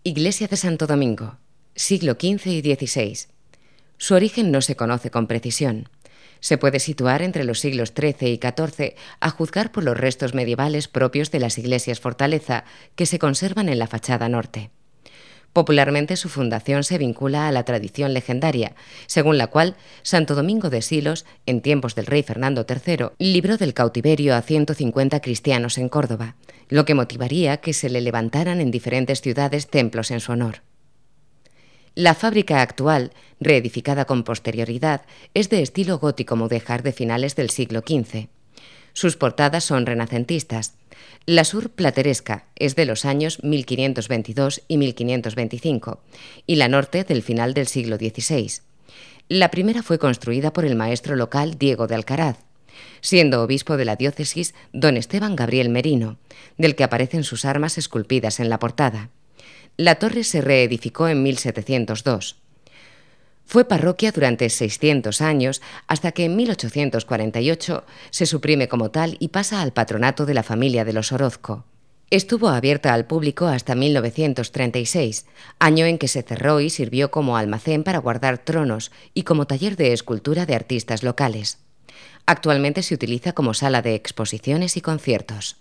Iglesia de Santo Domingo, siglo XV y XVI. Su origen no se conoce con precisión. Se puede situar entre los siglos XIII y XIV, a juzgar por los restos medievales propios de las iglesias fortaleza que se conservan en la fachada norte. Popularmente su fundación se vincula a la tradición legendaria, según la cual Santo Domingo de Silos, en tiempos del rey Fernando III, libró del cautiverio a 150 cristianos en Córdoba, lo que motivaría que se le levantaran en diferentes ciudades templos en su honor. La fábrica actual, reedificada con posterioridad, es de estilo gótico mudéjar de finales del siglo XV. Sus portadas son renacentistas. La sur plateresca es de los años 1522 y 1525, y la norte del final del siglo XVI. La primera fue construida por el maestro local Diego de Alcaraz, siendo obispo de la diócesis don Esteban Gabriel Merino, del que aparecen sus armas esculpidas en la portada. La torre se reedificó en 1702. Fue parroquia durante 600 años hasta que en 1848 se suprime como tal y pasa al patronato de la familia de los Orozco. Estuvo abierta al público hasta 1936, año en que se cerró y sirvió como almacén para guardar tronos y como taller de escultura de artistas locales. Actualmente se utiliza como sala de exposiciones y conciertos.